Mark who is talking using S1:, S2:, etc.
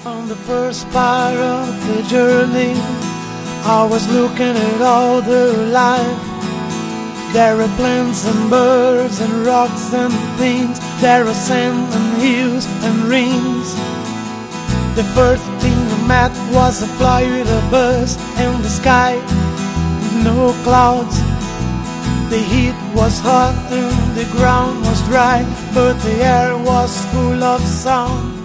S1: On the first part of the journey, I was looking at all the life. There are plants and birds and rocks and things. There are sand and hills and rings. The first thing I met was a fly with a buzz in the sky with no clouds. The heat was hot and the ground was dry, but the air was full of sound.